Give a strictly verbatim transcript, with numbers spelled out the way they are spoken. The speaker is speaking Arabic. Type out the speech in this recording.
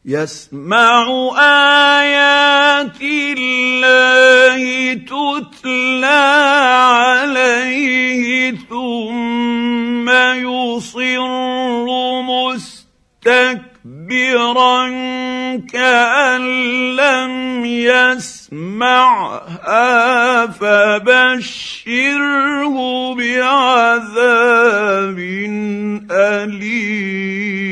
يسمع آيات الله تتلى عليه ثم يصر مستكبرا كأن لم يسمعها فبشره بعذاب أليم.